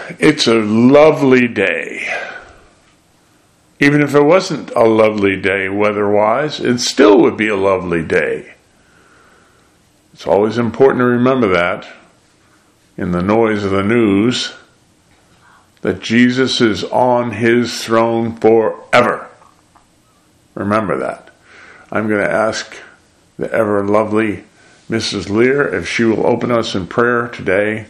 It's a lovely day. Even if it wasn't a lovely day weather-wise, it still would be a lovely day. It's always important to remember that in the noise of the news, that Jesus is on his throne forever. Remember that. I'm going to ask the ever lovely Mrs. Lear if she will open us in prayer today.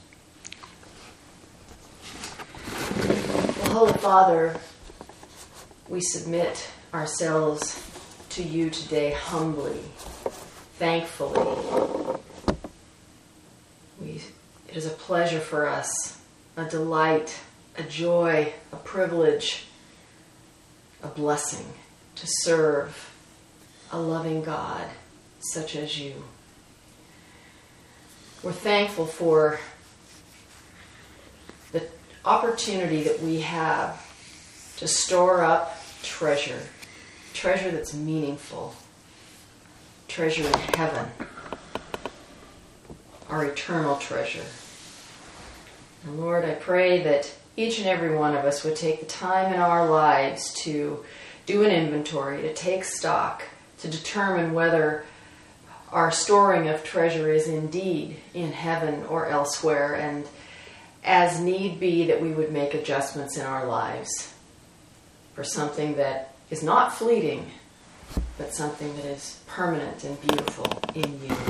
Well, Holy Father, we submit ourselves to you today humbly, thankfully. It is a pleasure for us, a delight, a joy, a privilege, a blessing to serve a loving God such as you. We're thankful for the opportunity that we have to store up treasure that's meaningful, treasure in heaven, our eternal treasure. And Lord, I pray that each and every one of us would take the time in our lives to do an inventory, to take stock, to determine whether our storing of treasure is indeed in heaven or elsewhere, and as need be that we would make adjustments in our lives for something that is not fleeting, but something that is permanent and beautiful in you.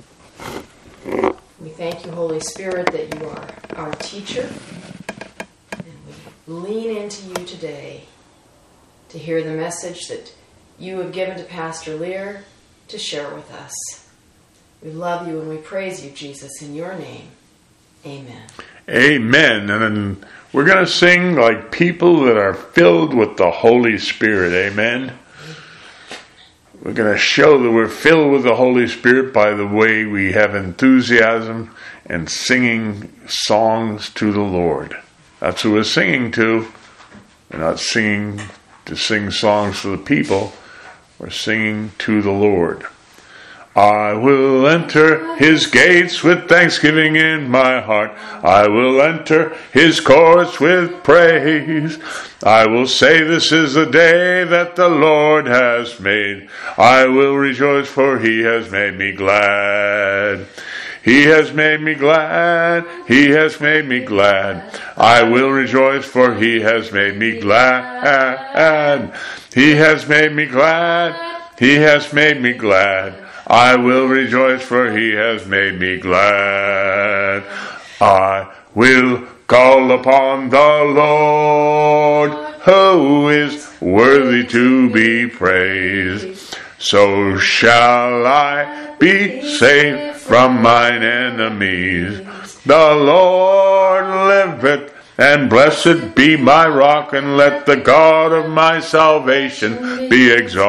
We thank you, Holy Spirit, that you are our teacher, and we lean into you today to hear the message that you have given to Pastor Lear to share with us. We love you and we praise you, Jesus, in your name. Amen. Amen. And we're going to sing like people that are filled with the Holy Spirit. Amen. We're going to show that we're filled with the Holy Spirit by the way we have enthusiasm and singing songs to the Lord. That's who we're singing to. We're not singing to sing songs to the people. We're singing to the Lord. I will enter his gates with thanksgiving in my heart. I will enter his courts with praise. I will say, this is the day that the Lord has made. I will rejoice, for he has made me glad. He has made me glad. He has made me glad. I will rejoice, for he has made me glad. He has made me glad. He has made me glad. I will rejoice, for he has made me glad. I will call upon the Lord, who is worthy to be praised. So shall I be saved from mine enemies. The Lord liveth, and blessed be my rock, and let the God of my salvation be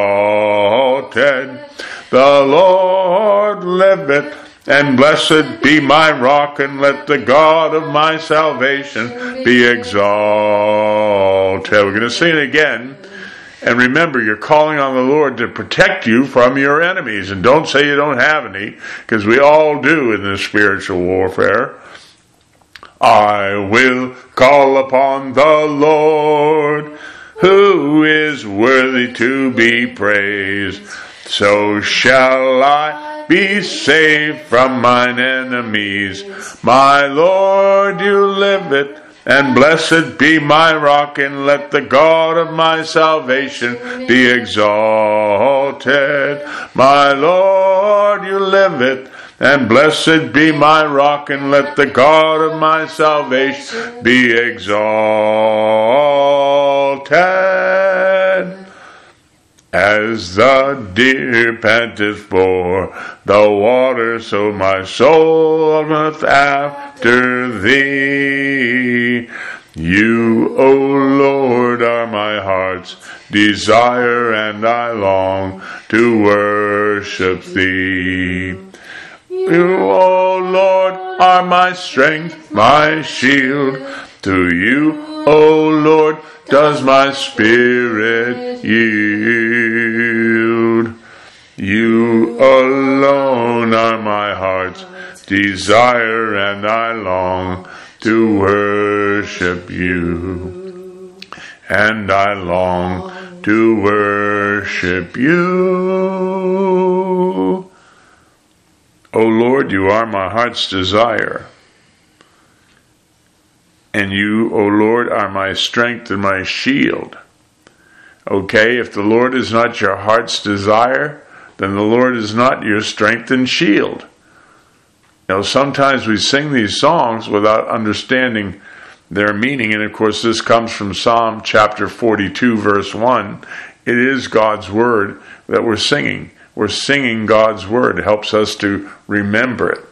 exalted. The Lord liveth, and blessed be my rock, and let the God of my salvation be exalted. We're going to sing it again. And remember, you're calling on the Lord to protect you from your enemies. And don't say you don't have any, because we all do in this spiritual warfare. I will call upon the Lord, who is worthy to be praised. So shall I be saved from mine enemies. My Lord, you liveth, and blessed be my rock, and let the God of my salvation be exalted. My Lord, you liveth, and blessed be my rock, and let the God of my salvation be exalted. As the deer panteth for the water, so my soul runneth after thee. You, O Lord, are my heart's desire, and I long to worship thee. You, O Lord, are my strength, my shield. To you, O Lord, does my spirit yield. You alone are my heart's desire, and I long to worship you. And I long to worship you. O Lord, you are my heart's desire. And you, O Lord, are my strength and my shield. Okay, if the Lord is not your heart's desire, then the Lord is not your strength and shield. You know, sometimes we sing these songs without understanding their meaning, and of course this comes from Psalm chapter 42, verse 1. It is God's word that we're singing. We're singing God's word. It helps us to remember it.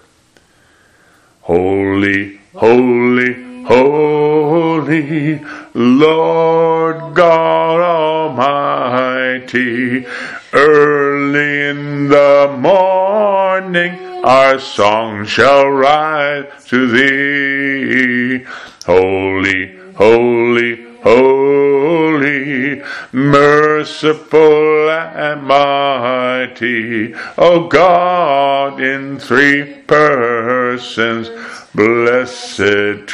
Holy, holy, holy, Lord God Almighty, early in the morning our song shall rise to thee. Holy, holy, holy, merciful and mighty, O God in three persons, blessed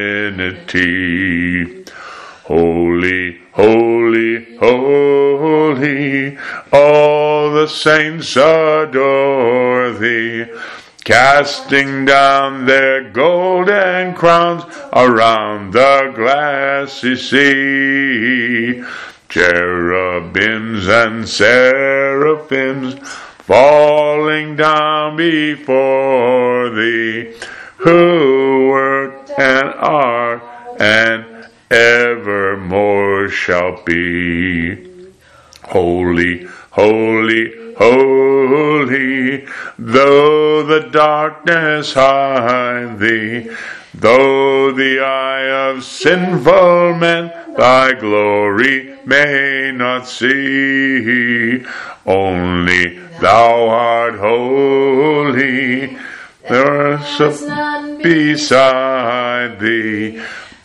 Trinity. Holy, holy, holy, all the saints adore thee, casting down their golden crowns around the glassy sea. Cherubims and seraphims falling down before thee, who were and are and evermore shall be. Holy, holy, holy, though the darkness hide thee, though the eye of sinful men thy glory may not see, only thou art holy, there is none beside thee,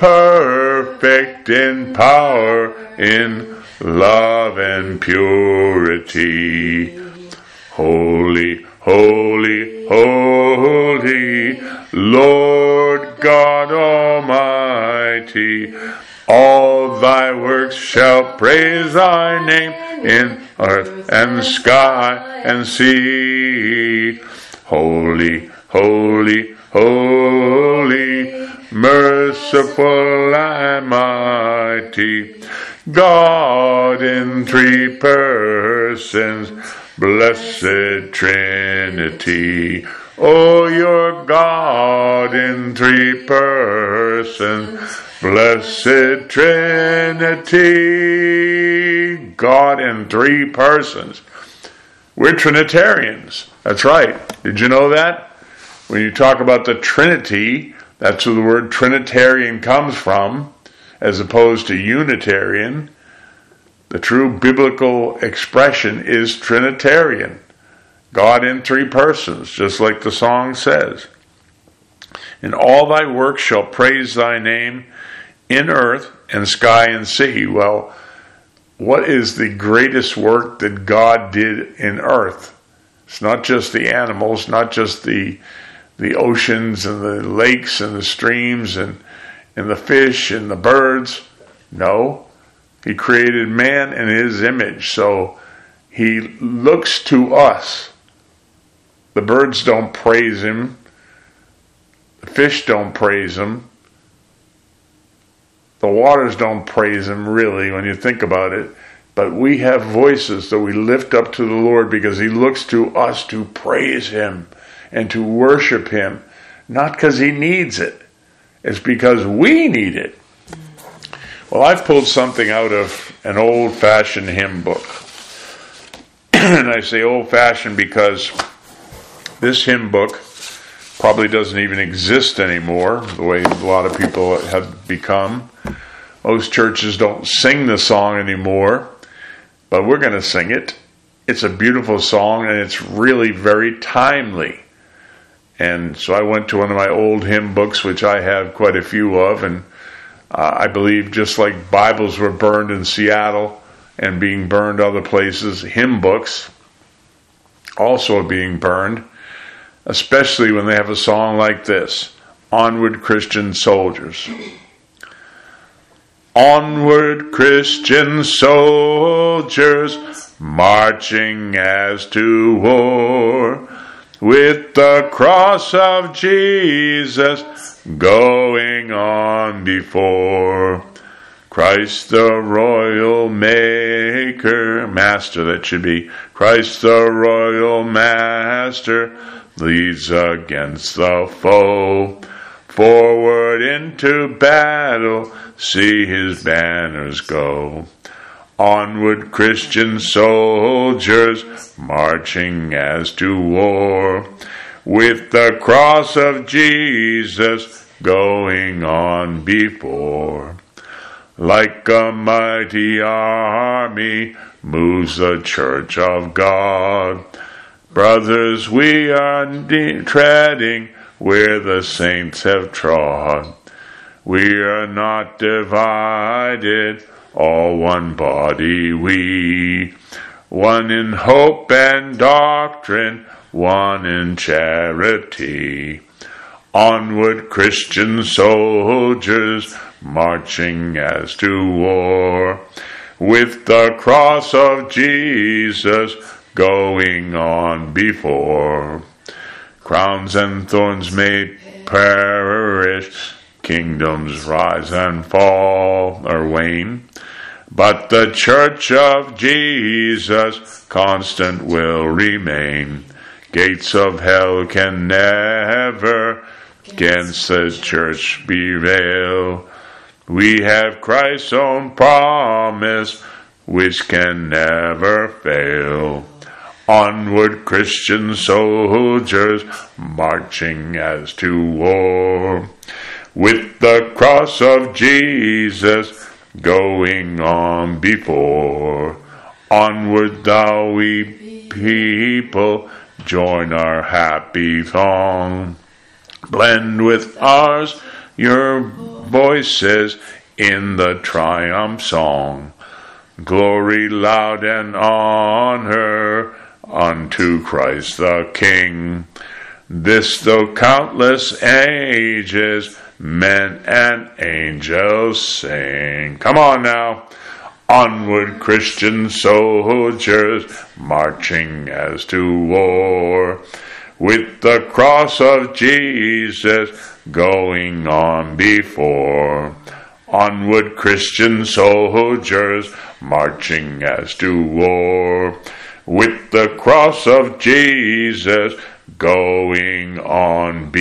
perfect in power, in love and purity. Holy, holy, holy, Lord God Almighty, all thy works shall praise thy name in earth and sky and sea. Holy, holy, holy, merciful and mighty, God in three persons, blessed Trinity. Oh, you're God in three persons, blessed Trinity. God in three persons. We're Trinitarians. That's right. Did you know that? When you talk about the Trinity, that's where the word Trinitarian comes from, as opposed to Unitarian. The true biblical expression is Trinitarian. God in three persons, just like the song says. And all thy works shall praise thy name in earth and sky and sea. Well, what is the greatest work that God did in earth? It's not just the animals, not just the oceans and the lakes and the streams and the fish and the birds. No, he created man in his image. So he looks to us. The birds don't praise him. The fish don't praise him. The waters don't praise him, really, when you think about it. But we have voices that we lift up to the Lord because he looks to us to praise him and to worship him. Not because he needs it. It's because we need it. Well, I've pulled something out of an old-fashioned hymn book. And I say old-fashioned because this hymn book probably doesn't even exist anymore, the way a lot of people have become. Most churches don't sing the song anymore, but we're going to sing it. It's a beautiful song, and it's really very timely. And so I went to one of my old hymn books, which I have quite a few of, and I believe just like Bibles were burned in Seattle and being burned other places, hymn books also are being burned, especially when they have a song like this. Onward, Christian soldiers. Onward, Christian soldiers, marching as to war, with the cross of Jesus going on before. Christ the royal maker, master that should be, Christ the royal master, leads against the foe. Forward into battle, see his banners go. Onward, Christian soldiers, marching as to war, with the cross of Jesus going on before. Like a mighty army moves the church of God. Brothers, we are treading where the saints have trod. We are not divided, all one body we. One in hope and doctrine, one in charity. Onward, Christian soldiers, marching as to war, with the cross of Jesus going on before. Crowns and thorns may perish, kingdoms rise and fall or wane, but the church of Jesus constant will remain. Gates of hell can never against the church prevail. We have Christ's own promise, which can never fail. Onward, Christian soldiers, marching as to war, with the cross of Jesus going on before. Onward, thou we people, join our happy song. Blend with ours your voices in the triumph song. Glory loud and honor unto Christ the King. This though countless ages, men and angels sing. Come on now. Onward, Christian soldiers, marching as to war, with the cross of Jesus going on before. Onward, Christian soldiers, marching as to war, with the cross of Jesus going on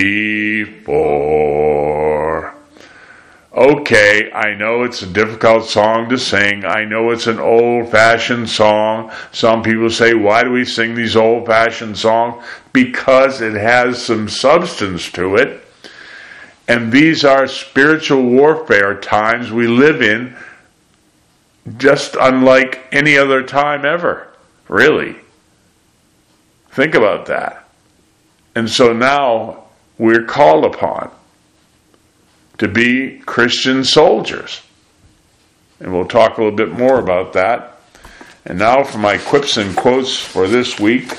before. Okay, I know it's a difficult song to sing. I know it's an old-fashioned song. Some people say, why do we sing these old-fashioned songs? Because it has some substance to it. And these are spiritual warfare times we live in, just unlike any other time ever. Really. Think about that. And so now we're called upon to be Christian soldiers. And we'll talk a little bit more about that. And now for my quips and quotes for this week.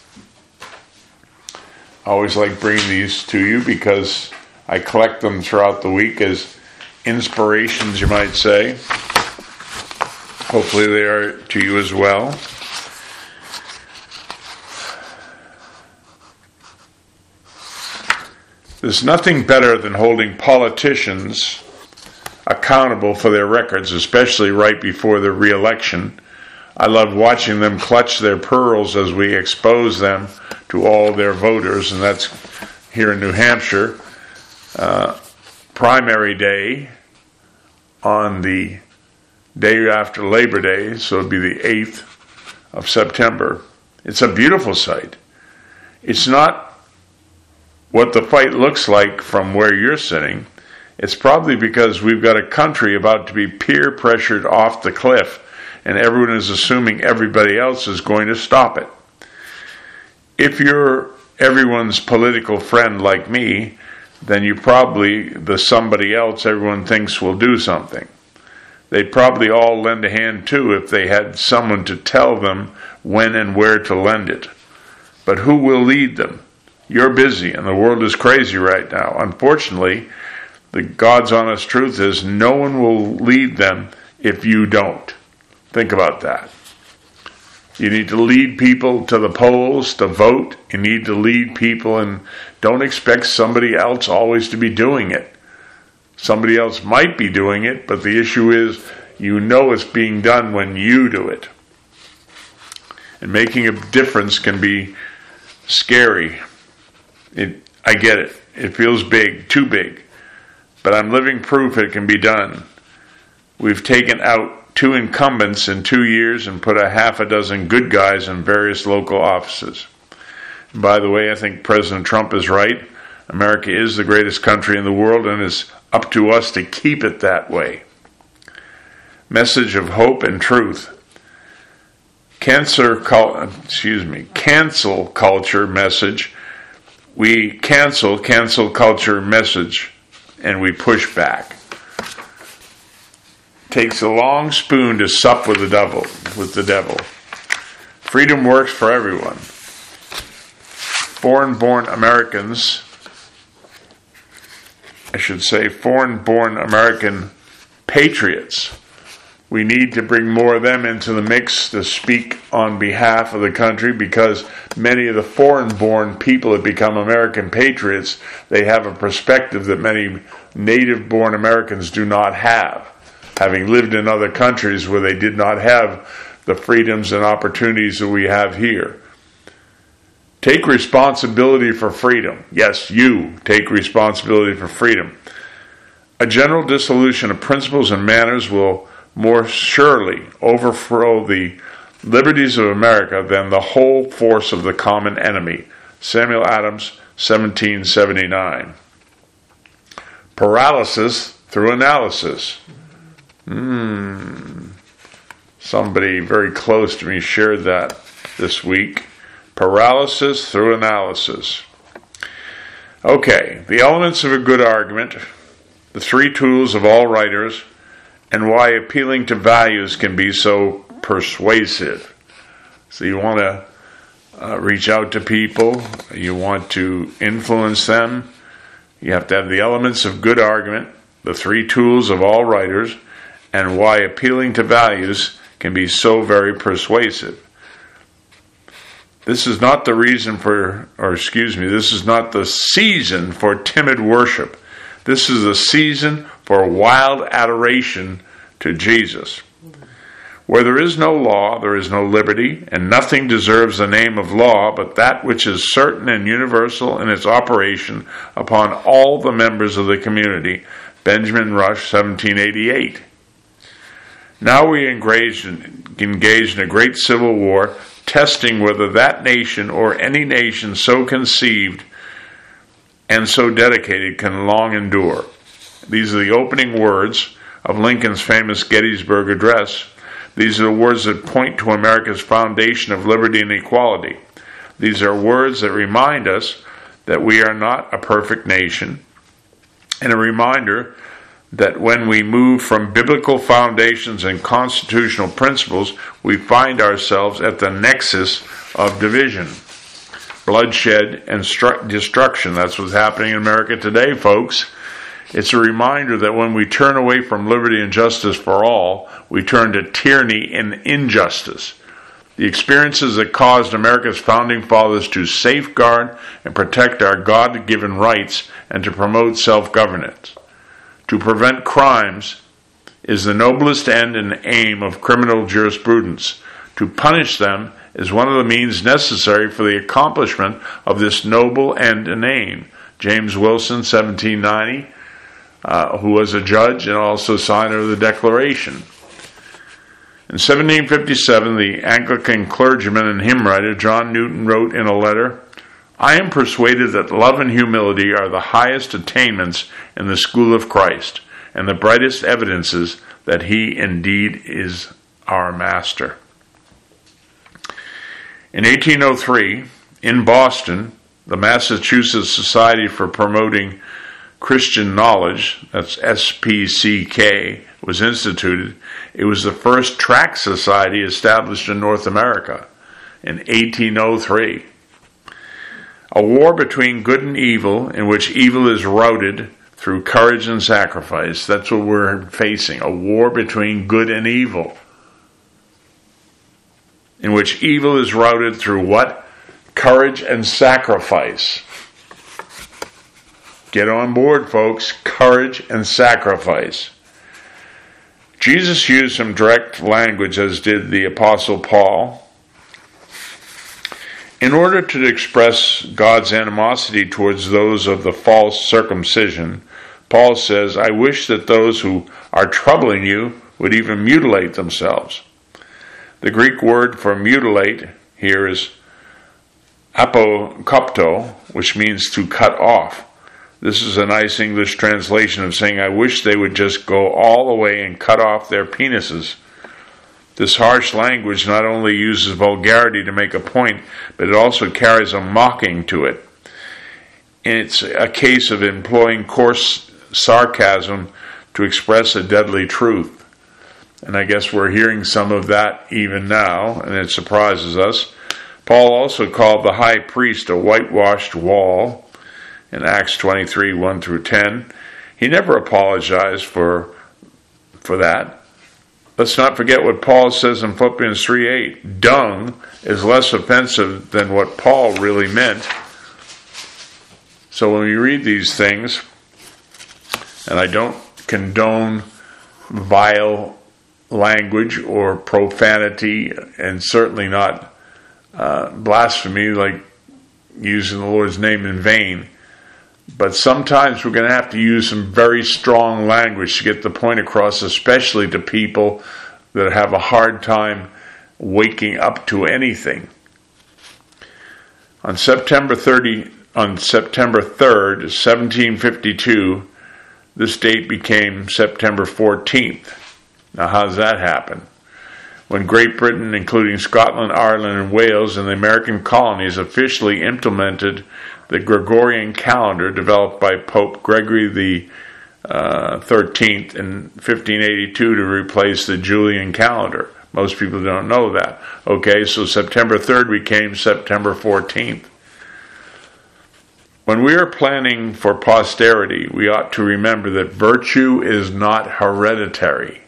I always like bringing these to you because I collect them throughout the week as inspirations, you might say. Hopefully they are to you as well. There's nothing better than holding politicians accountable for their records, especially right before the re-election. I love watching them clutch their pearls as we expose them to all their voters, and that's here in New Hampshire. Primary day on the day after Labor Day, so it'd be the 8th of September. It's a beautiful sight. It's not what the fight looks like from where you're sitting. It's probably because we've got a country about to be peer pressured off the cliff, and everyone is assuming everybody else is going to stop it. If you're everyone's political friend like me, then you probably, the somebody else everyone thinks will do something. They'd probably all lend a hand too if they had someone to tell them when and where to lend it. But who will lead them? You're busy, and the world is crazy right now. Unfortunately, the God's honest truth is no one will lead them if you don't. Think about that. You need to lead people to the polls to vote. You need to lead people, and don't expect somebody else always to be doing it. Somebody else might be doing it, but the issue is you know it's being done when you do it. And making a difference can be scary. I get it. It feels big, too big. But I'm living proof it can be done. We've taken out 2 incumbents in 2 years and put a half a dozen good guys in various local offices. And by the way, I think President Trump is right. America is the greatest country in the world, and it's up to us to keep it that way. Message of hope and truth. Cancel culture message. We cancel culture message, and we push back. Takes a long spoon to sup with the devil. Freedom works for everyone. Foreign-born American patriots. We need to bring more of them into the mix to speak on behalf of the country, because many of the foreign-born people that become American patriots, they have a perspective that many native-born Americans do not have, having lived in other countries where they did not have the freedoms and opportunities that we have here. Take responsibility for freedom. Yes, you take responsibility for freedom. A general dissolution of principles and manners will more surely overthrow the liberties of America than the whole force of the common enemy. Samuel Adams, 1779. Paralysis through analysis. Somebody very close to me shared that this week. Paralysis through analysis. Okay, the elements of a good argument, the 3 tools of all writers, and why appealing to values can be so persuasive. So you want to reach out to people, you want to influence them, you have to have the elements of good argument, the 3 tools of all writers, and why appealing to values can be so very persuasive. This is not the this is not the season for timid worship. This is a season for wild adoration to Jesus. Where there is no law, there is no liberty, and nothing deserves the name of law but that which is certain and universal in its operation upon all the members of the community. Benjamin Rush, 1788. Now we engaged in a great civil war, testing whether that nation or any nation so conceived and so dedicated can long endure. These are the opening words of Lincoln's famous Gettysburg Address. These are the words that point to America's foundation of liberty and equality. These are words that remind us that we are not a perfect nation, and a reminder that when we move from biblical foundations and constitutional principles, we find ourselves at the nexus of division, bloodshed, and destruction. That's what's happening in America today, folks. It's a reminder that when we turn away from liberty and justice for all, we turn to tyranny and injustice. The experiences that caused America's founding fathers to safeguard and protect our God-given rights and to promote self-governance. To prevent crimes is the noblest end and aim of criminal jurisprudence. To punish them is one of the means necessary for the accomplishment of this noble end and aim. James Wilson, 1790, who was a judge and also signer of the Declaration. In 1757, the Anglican clergyman and hymn writer John Newton wrote in a letter, "I am persuaded that love and humility are the highest attainments in the school of Christ, and the brightest evidences that he indeed is our master." In 1803, in Boston, the Massachusetts Society for Promoting Christian Knowledge, that's SPCK, was instituted. It was the first tract society established in North America in 1803. A war between good and evil, in which evil is routed through courage and sacrifice. That's what we're facing. A war between good and evil, in which evil is routed through what? Courage and sacrifice. Get on board, folks. Courage and sacrifice. Jesus used some direct language, as did the Apostle Paul. In order to express God's animosity towards those of the false circumcision, Paul says, I wish that those who are troubling you would even mutilate themselves. The Greek word for mutilate here is apokopto, which means to cut off. This is a nice English translation of saying, I wish they would just go all the way and cut off their penises. This harsh language not only uses vulgarity to make a point, but it also carries a mocking to it. And it's a case of employing coarse sarcasm to express a deadly truth. And I guess we're hearing some of that even now, and it surprises us. Paul also called the high priest a whitewashed wall in Acts 23, 1 through 10. He never apologized for that. Let's not forget what Paul says in Philippians 3:8. Dung is less offensive than what Paul really meant. So when we read these things, and I don't condone vile language or profanity, and certainly not blasphemy, like using the Lord's name in vain, but sometimes we're going to have to use some very strong language to get the point across, especially to people that have a hard time waking up to anything. On September 3rd, 1752, this date became September 14th. Now, how does that happen? When Great Britain, including Scotland, Ireland, and Wales, and the American colonies officially implemented the Gregorian calendar developed by Pope Gregory the 13th in 1582 to replace the Julian calendar. Most people don't know that. Okay, so September 3rd became September 14th. When we are planning for posterity, we ought to remember that virtue is not hereditary.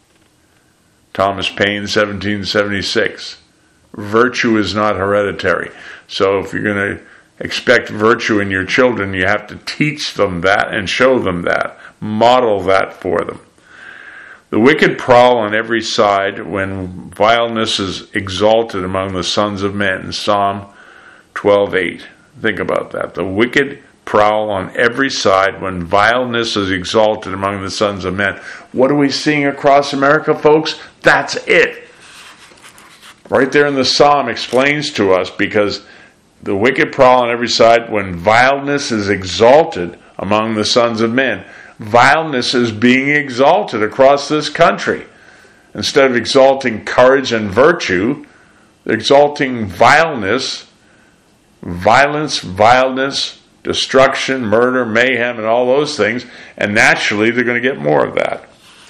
Thomas Paine, 1776. Virtue is not hereditary. So if you're going to expect virtue in your children, you have to teach them that and show them that. Model that for them. The wicked prowl on every side when vileness is exalted among the sons of men. Psalm 12:8. Think about that. The wicked prowl on every side when vileness is exalted among the sons of men. What are we seeing across America, folks? That's it. Right there in the Psalm explains to us, because the wicked prowl on every side when vileness is exalted among the sons of men. Vileness is being exalted across this country. Instead of exalting courage and virtue, they're exalting vileness, violence, vileness, destruction, murder, mayhem, and all those things. And naturally, they're going to get more of that.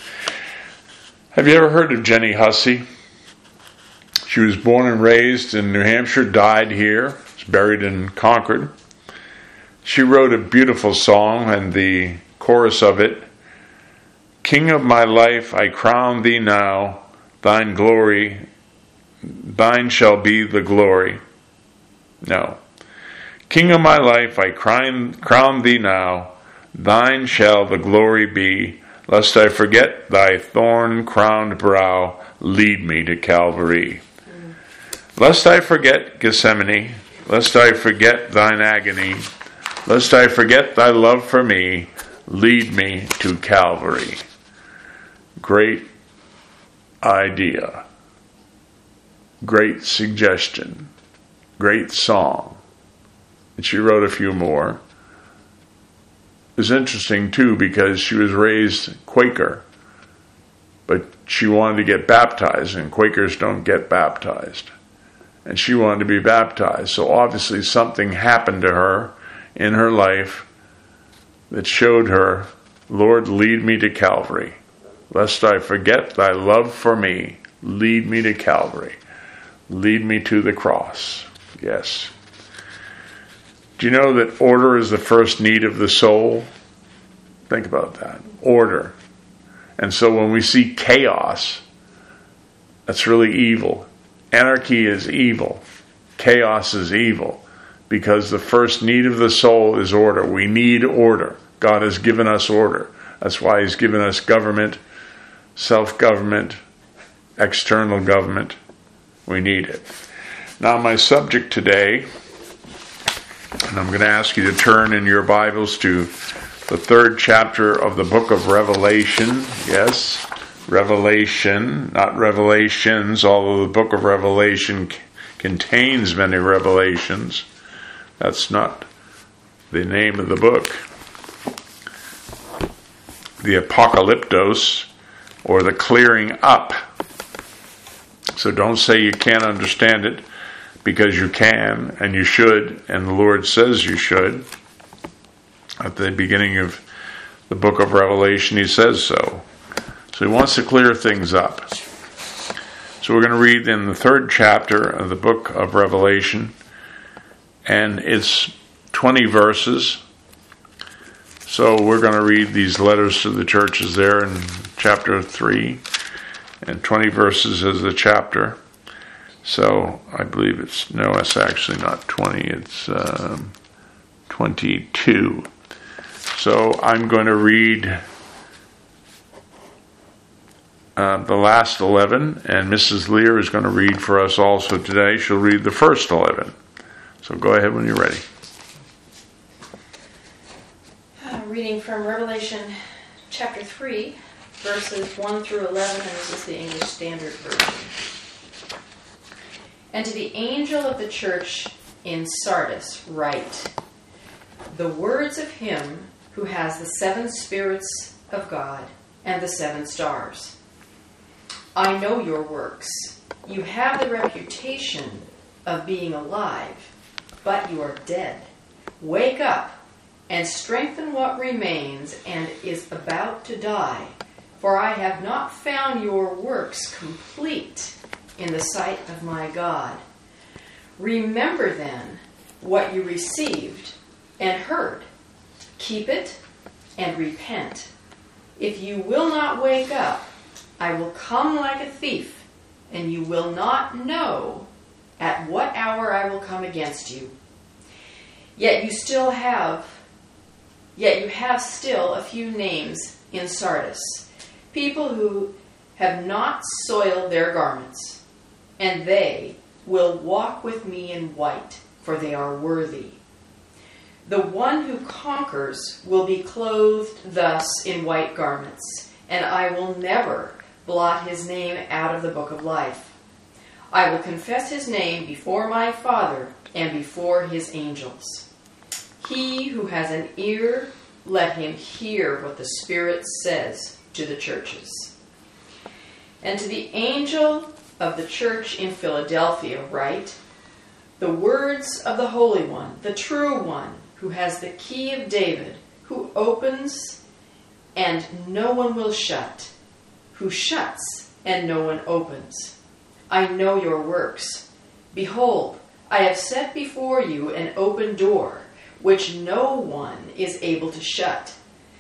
Have you ever heard of Jenny Hussey? She was born and raised in New Hampshire, died here, is buried in Concord. She wrote a beautiful song, and the chorus of it, King of my life, I crown thee now, thine glory, thine shall be the glory. No. King of my life, I crown thee now, thine shall the glory be, lest I forget thy thorn-crowned brow, lead me to Calvary. Lest I forget Gethsemane, lest I forget thine agony, lest I forget thy love for me, lead me to Calvary. Great idea. Great suggestion. Great song. And she wrote a few more. It was interesting too, because she was raised Quaker, but she wanted to get baptized, and Quakers don't get baptized. And she wanted to be baptized. So obviously something happened to her in her life that showed her, Lord, lead me to Calvary. Lest I forget thy love for me, lead me to Calvary. Lead me to the cross. Yes. Do you know that order is the first need of the soul? Think about that. Order. And so when we see chaos, that's really evil. Anarchy is evil. Chaos is evil. Because the first need of the soul is order. We need order. God has given us order. That's why He's given us government, self-government, external government. We need it. Now my subject today, and I'm going to ask you to turn in your Bibles to the 3rd chapter of the book of Revelation. Yes, Revelation, not Revelations, although the book of Revelation contains many revelations. That's not the name of the book. The Apocalyptos, or the clearing up. So don't say you can't understand it, because you can, and you should, and the Lord says you should. At the beginning of the book of Revelation, He says so. So He wants to clear things up. So we're going to read in the 3rd chapter of the book of Revelation, and it's 20 verses. So we're going to read these letters to the churches there in chapter 3, and 20 verses is the chapter. So I believe it's actually not 20, it's 22. So I'm going to read the last 11, and Mrs. Lear is going to read for us also today. She'll read the first 11. So go ahead when you're ready. Reading from Revelation chapter 3, verses 1 through 11, and this is the English Standard Version. And to the angel of the church in Sardis write, the words of Him who has the 7 spirits of God and the 7 stars. I know your works. You have the reputation of being alive, but you are dead. Wake up and strengthen what remains and is about to die, for I have not found your works complete in the sight of my God. Remember then what you received and heard. Keep it and repent. If you will not wake up, I will come like a thief, and you will not know at what hour I will come against you. Yet you have still a few names in Sardis, people who have not soiled their garments, and they will walk with me in white, for they are worthy. The one who conquers will be clothed thus in white garments, and I will never blot his name out of the book of life. I will confess his name before my Father and before His angels. He who has an ear, let him hear what the Spirit says to the churches. And to the angel of the church in Philadelphia write, the words of the Holy One, the true One, who has the key of David, who opens and no one will shut, who shuts and no one opens. I know your works. Behold, I have set before you an open door, which no one is able to shut.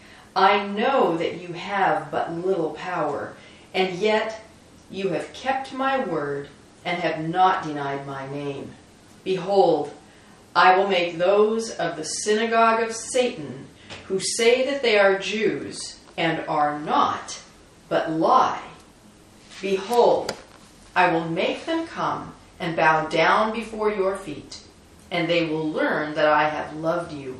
I know that you have but little power, and yet you have kept my word and have not denied my name. Behold, I will make those of the synagogue of Satan who say that they are Jews and are not, but lie. Behold, I will make them come and bow down before your feet, and they will learn that I have loved you.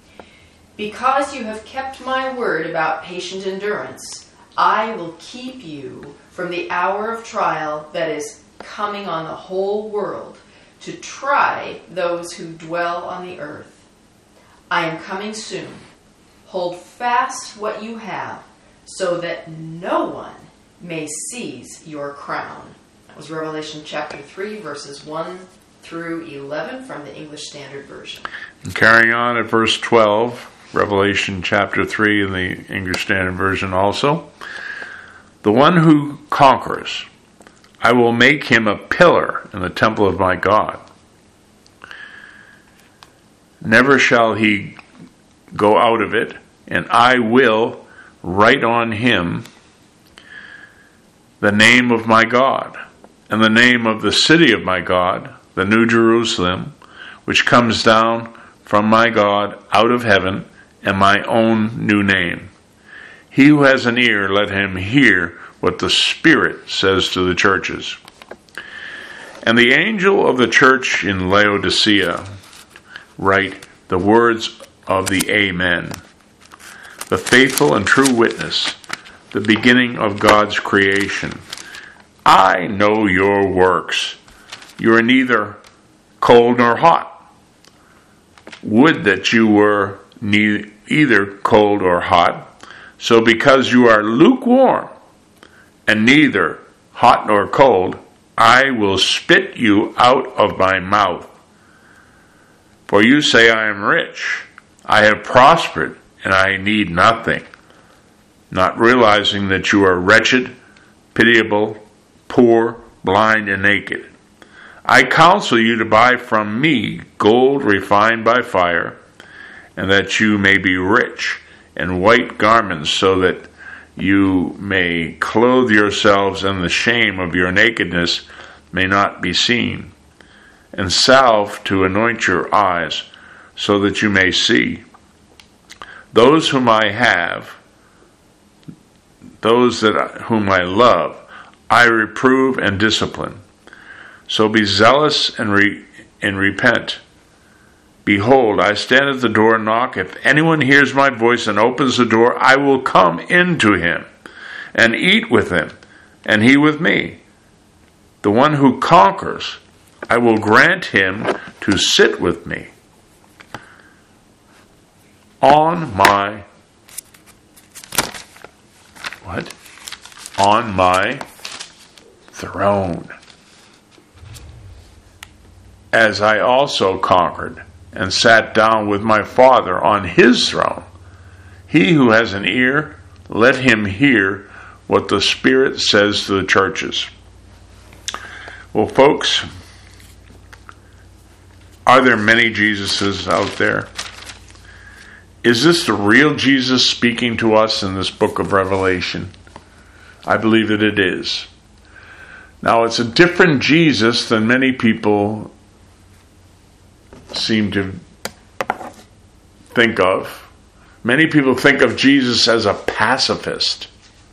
Because you have kept my word about patient endurance, I will keep you from the hour of trial that is coming on the whole world to try those who dwell on the earth. I am coming soon. Hold fast what you have, so that no one may seize your crown. That was Revelation chapter 3, verses 1 through 11 from the English Standard Version. And carrying on at verse 12, Revelation chapter 3 in the English Standard Version also. The one who conquers, I will make him a pillar in the temple of my God. never shall he go out of it, and I will write on him the name of my God, and the name of the city of my God, the New Jerusalem, which comes down from my God out of heaven, and my own new name. He who has an ear, let him hear what the Spirit says to the churches. And the angel of the church in Laodicea write the words of the Amen, the faithful and true witness, the beginning of God's creation. I know your works. You are neither cold nor hot. Would that you were either cold or hot. So because you are lukewarm and neither hot nor cold, I will spit you out of my mouth. For you say, I am rich, I have prospered, and I need nothing, not realizing that you are wretched, pitiable, poor, blind, and naked. I counsel you to buy from me gold refined by fire, and that you may be rich, and white garments, so that you may clothe yourselves, and the shame of your nakedness may not be seen, and salve to anoint your eyes, so that you may see. Those whom I have, whom I love, I reprove and discipline. So be zealous and repent. Behold, I stand at the door and knock. If anyone hears my voice and opens the door, I will come into him and eat with him, and he with me. The one who conquers, I will grant him to sit with me on my throne, as I also conquered and sat down with my Father on his throne. He who has an ear, let him hear what the Spirit says to the churches. Well, folks, are there many Jesuses out there? Is this the real Jesus speaking to us in this book of Revelation? I believe that it is. Now, it's a different Jesus than many people seem to think of. Many people think of Jesus as a pacifist.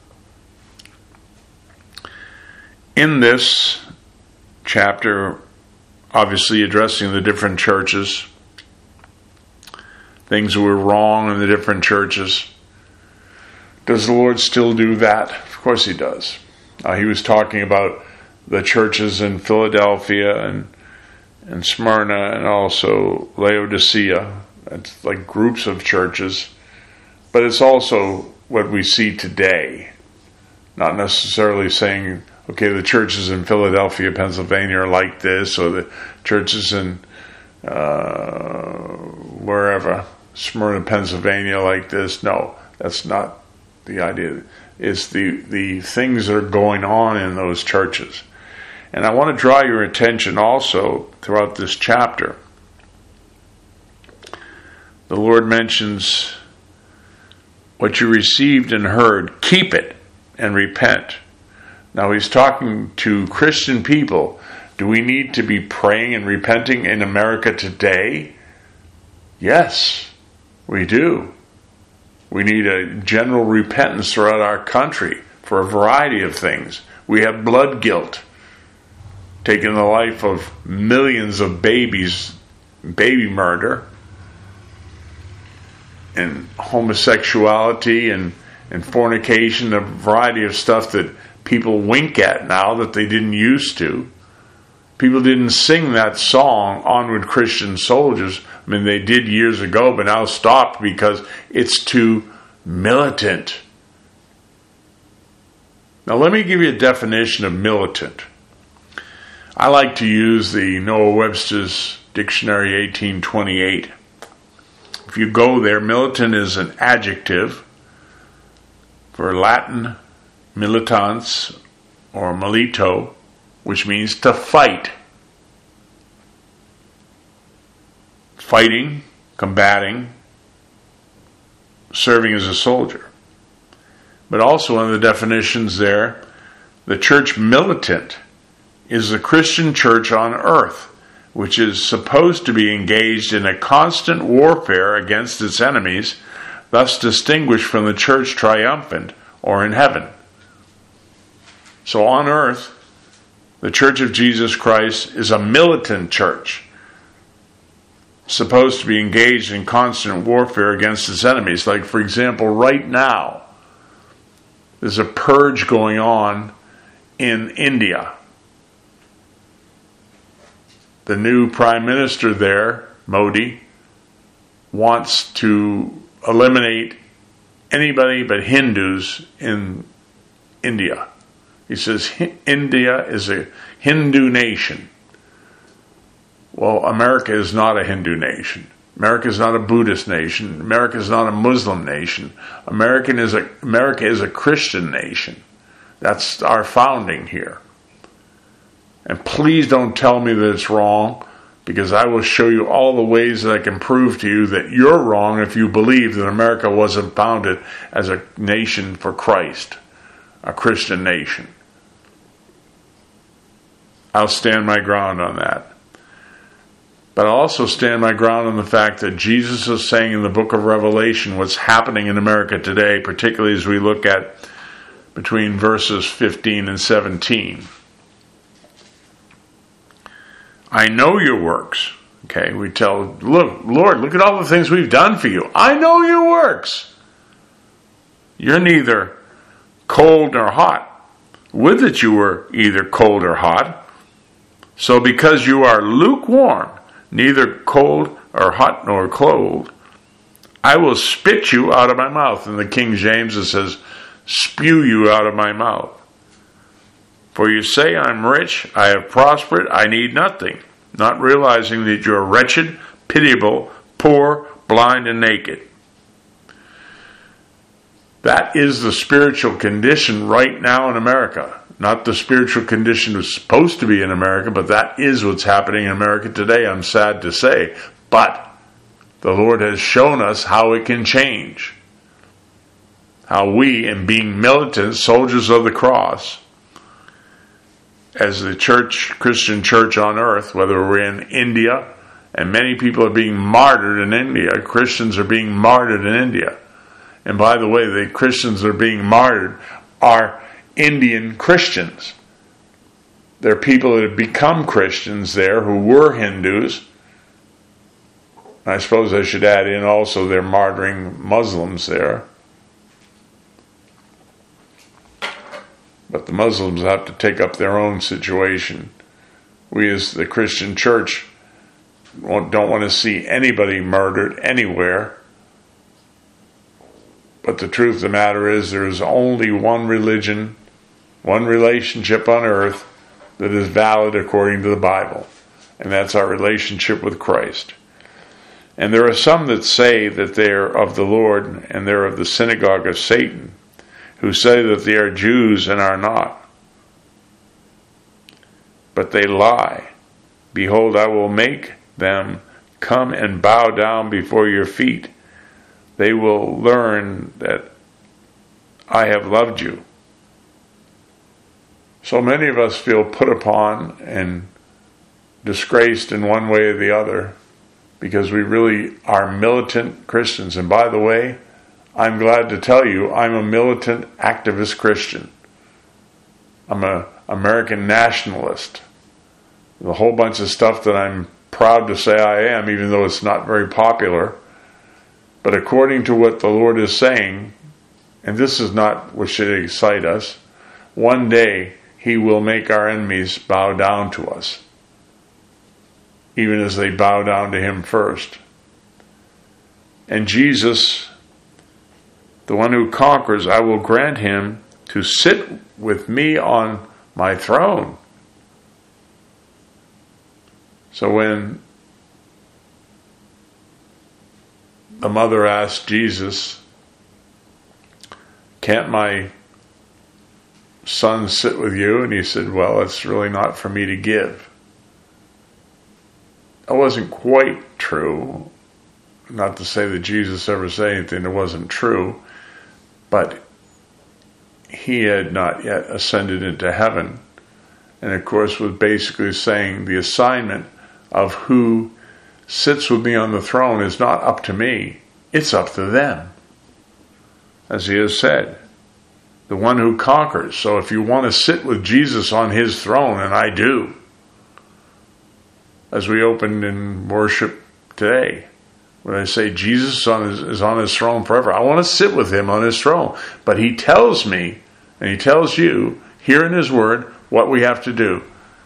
In this chapter, obviously addressing the different churches, things that were wrong in the different churches. Does the Lord still do that? Of course he does. He was talking about the churches in Philadelphia and Smyrna and also Laodicea. It's like groups of churches. But it's also what we see today. Not necessarily saying, okay, the churches in Philadelphia, Pennsylvania are like this, or the churches in wherever, Smyrna, Pennsylvania, like this. No, that's not the idea. It's the things that are going on in those churches. And I want to draw your attention also throughout this chapter. The Lord mentions what you received and heard, keep it and repent. Now he's talking to Christian people. Do we need to be praying and repenting in America today? Yes, we do. We need a general repentance throughout our country for a variety of things. We have blood guilt, taking the life of millions of babies, baby murder, and homosexuality and fornication, a variety of stuff that people wink at now that they didn't used to. People didn't sing that song, Onward Christian Soldiers. I mean, they did years ago, but now stopped because it's too militant. Now, let me give you a definition of militant. I like to use the Noah Webster's Dictionary 1828. If you go there, militant is an adjective for Latin militans or milito, which means to fight. Fighting combating, serving as a soldier. But also in the definitions there, the church militant is the Christian church on earth, which is supposed to be engaged in a constant warfare against its enemies, thus distinguished from the church triumphant or in heaven. So on earth, the Church of Jesus Christ is a militant church, supposed to be engaged in constant warfare against its enemies. Like, for example, right now, there's a purge going on in India. The new prime minister there, Modi, wants to eliminate anybody but Hindus in India. He says India is a Hindu nation. Well, America is not a Hindu nation. America is not a Buddhist nation. America is not a Muslim nation. America is a Christian nation. That's our founding here. And please don't tell me that it's wrong, because I will show you all the ways that I can prove to you that you're wrong if you believe that America wasn't founded as a nation for Christ, a Christian nation. I'll stand my ground on that. But I'll also stand my ground on the fact that Jesus is saying in the book of Revelation what's happening in America today, particularly as we look at between verses 15 and 17. I know your works. Okay, we tell, look, Lord, look at all the things we've done for you. I know your works. You're neither cold nor hot. Would that you were either cold or hot. So because you are lukewarm, neither cold or hot nor cold, I will spit you out of my mouth. In the King James it says, spew you out of my mouth. For you say, I'm rich, I have prospered, I need nothing, not realizing that you are wretched, pitiable, poor, blind, and naked. That is the spiritual condition right now in America. Not the spiritual condition was supposed to be in America, but that is what's happening in America today, I'm sad to say. But the Lord has shown us how it can change. How we, in being militant soldiers of the cross, as the church, Christian church on earth, whether we're in India, and many people are being martyred in India, Christians are being martyred in India. And by the way, the Christians that are being martyred are Indian Christians. There are people that have become Christians there who were Hindus. I suppose I should add in also they're martyring Muslims there. But the Muslims have to take up their own situation. We as the Christian church don't want to see anybody murdered anywhere. But the truth of the matter is there is only one religion, one relationship on earth that is valid according to the Bible. And that's our relationship with Christ. And there are some that say that they're of the Lord and they're of the synagogue of Satan, who say that they are Jews and are not. But they lie. Behold, I will make them come and bow down before your feet. They will learn that I have loved you. So many of us feel put upon and disgraced in one way or the other because we really are militant Christians. And by the way, I'm glad to tell you I'm a militant activist Christian. I'm an American nationalist. There's a whole bunch of stuff that I'm proud to say I am, even though it's not very popular. But according to what the Lord is saying, and this is not what should excite us, one day He will make our enemies bow down to us, even as they bow down to Him first. And Jesus, the one who conquers, I will grant him to sit with me on my throne. So when the mother asked Jesus, can't my son sit with you? And he said, well, it's really not for me to give. That wasn't quite true. not to say that Jesus ever said anything that wasn't true, but he had not yet ascended into heaven. And of course was basically saying the assignment of who sits with me on the throne is not up to me, it's up to them. As he has said, the one who conquers. So if you want to sit with Jesus on his throne, and I do, as we opened in worship today, when I say Jesus is on his throne forever, I want to sit with him on his throne. But he tells me, and he tells you, here in his word, what we have to do.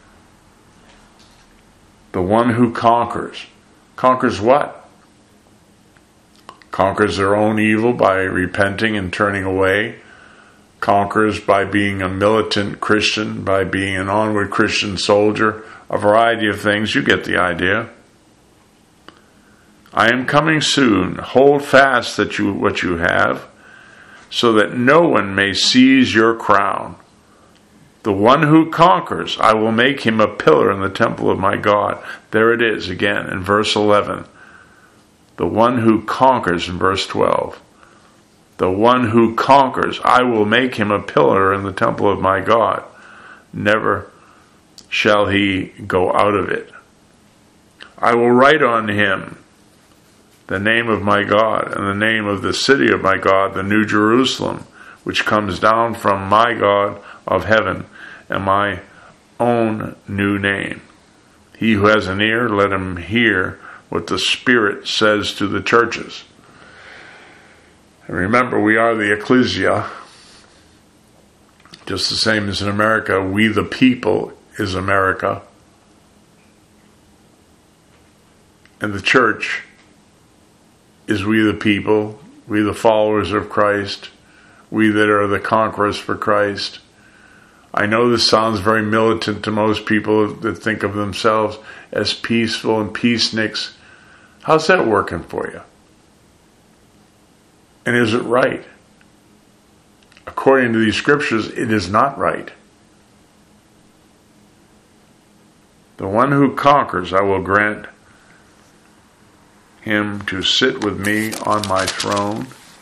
The one who conquers. Conquers what? Conquers their own evil by repenting and turning away. Conquers by being a militant Christian, by being an onward Christian soldier. A variety of things. You get the idea. I am coming soon. Hold fast what you have, so that no one may seize your crown. The one who conquers, I will make him a pillar in the temple of my God. There it is again in verse 11. The one who conquers in verse 12. The one who conquers, I will make him a pillar in the temple of my God. Never shall he go out of it. I will write on him the name of my God and the name of the city of my God, the New Jerusalem, which comes down from my God of heaven, and my own new name. He who has an ear, let him hear what the Spirit says to the churches. And remember, we are the ecclesia, just the same as in America. We the people is America. And the church is we the people, we the followers of Christ, we that are the conquerors for Christ. I know this sounds very militant to most people that think of themselves as peaceful and peaceniks. How's that working for you? And is it right? According to these scriptures, it is not right. The one who conquers, I will grant him to sit with me on my throne,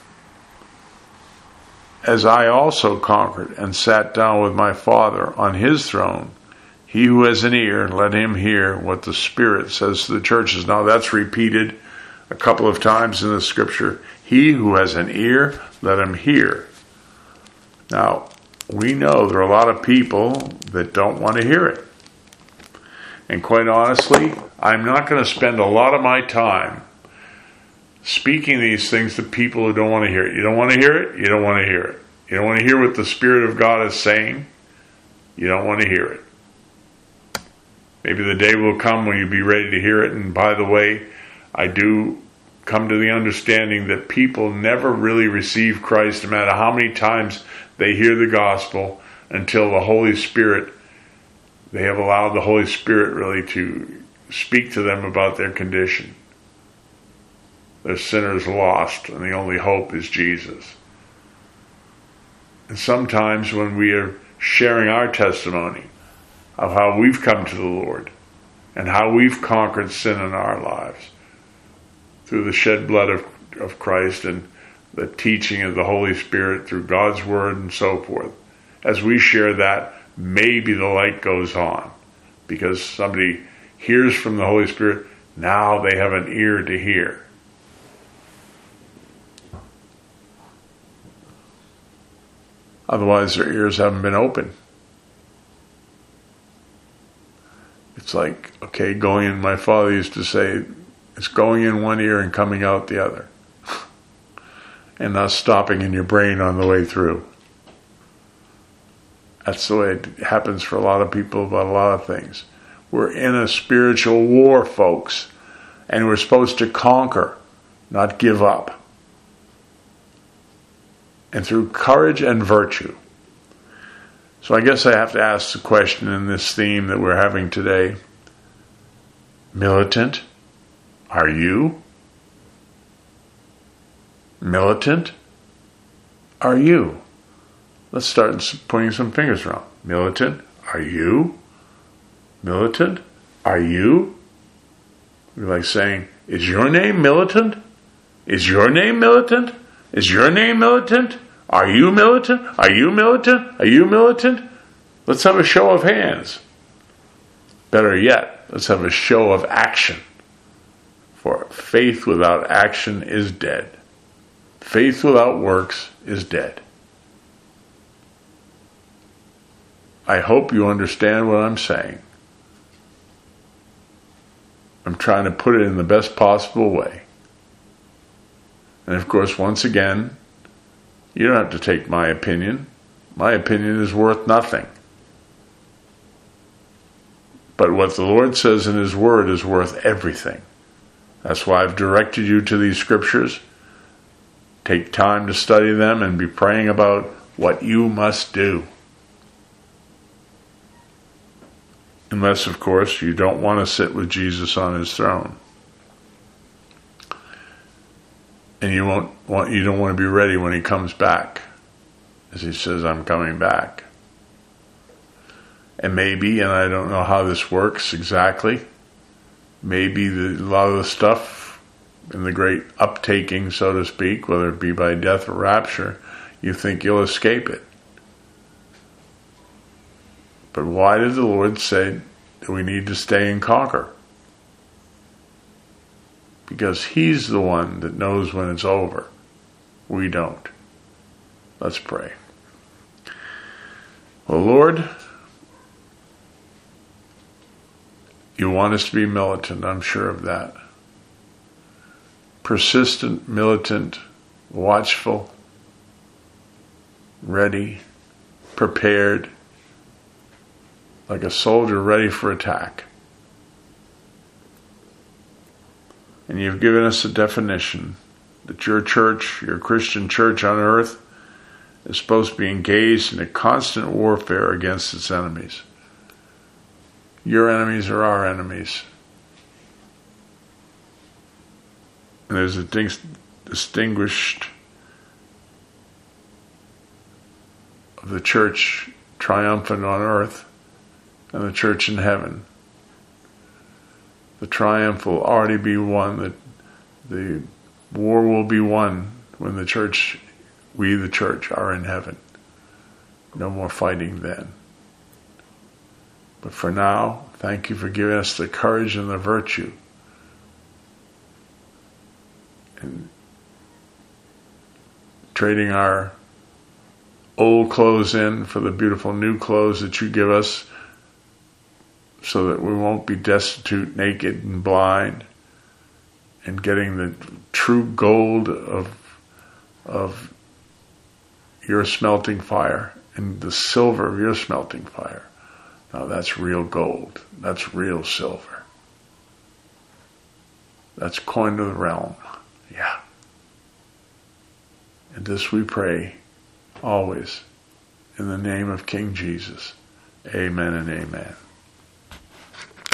as I also conquered and sat down with my Father on his throne. He who has an ear, let him hear what the Spirit says to the churches. Now that's repeated a couple of times in the scripture. He who has an ear, let him hear. Now, we know there are a lot of people that don't want to hear it. And quite honestly, I'm not going to spend a lot of my time speaking these things to people who don't want to hear it. You don't want to hear it? You don't want to hear it. You don't want to hear what the Spirit of God is saying? You don't want to hear it. Maybe the day will come when you'll be ready to hear it. And by the way, I do come to the understanding that people never really receive Christ, no matter how many times they hear the gospel, until the Holy Spirit, they have allowed the Holy Spirit really to speak to them about their condition. They're sinners lost, and the only hope is Jesus. And sometimes when we are sharing our testimony of how we've come to the Lord and how we've conquered sin in our lives through the shed blood of Christ and the teaching of the Holy Spirit through God's Word and so forth, as we share that, maybe the light goes on because somebody hears from the Holy Spirit. Now they have an ear to hear. Otherwise, their ears haven't been open. It's like, okay, going in, my father used to say, it's going in one ear and coming out the other. And not stopping in your brain on the way through. That's the way it happens for a lot of people about a lot of things. We're in a spiritual war, folks. And we're supposed to conquer, not give up. And through courage and virtue. So I guess I have to ask the question in this theme that we're having today. Militant? Are you? Militant? Are you? Let's start pointing some fingers around. Militant? Are you? Militant? Are you? We're like saying, is your name Militant? Is your name militant? Is your name militant? Are you militant? Are you militant? Are you militant? Let's have a show of hands. Better yet, let's have a show of action. For faith without action is dead. Faith without works is dead. I hope you understand what I'm saying. I'm trying to put it in the best possible way. And of course, once again, you don't have to take my opinion. My opinion is worth nothing. But what the Lord says in His Word is worth everything. That's why I've directed you to these scriptures. Take time to study them and be praying about what you must do. Unless, of course, you don't want to sit with Jesus on His throne. And you don't want to be ready when He comes back. As He says, I'm coming back. And maybe, and I don't know how this works exactly, maybe a lot of the stuff in the great uptaking, so to speak, whether it be by death or rapture, you think you'll escape it. But why did the Lord say that we need to stay and conquer? Because He's the one that knows when it's over. We don't. Let's pray. Well, Lord, You want us to be militant, I'm sure of that. Persistent, militant, watchful, ready, prepared, like a soldier ready for attack. And You've given us a definition that your church, your Christian church on earth, is supposed to be engaged in a constant warfare against its enemies. Your enemies are our enemies. And there's a distinguished of the church triumphant on earth and the church in heaven. The triumph will already be won. The war will be won when we the church, are in heaven. No more fighting then. But for now, thank You for giving us the courage and the virtue and trading our old clothes in for the beautiful new clothes that You give us, so that we won't be destitute, naked, and blind, and getting the true gold of Your smelting fire and the silver of Your smelting fire. Now that's real gold. That's real silver. That's coin of the realm. Yeah. And this we pray always in the name of King Jesus. Amen and amen.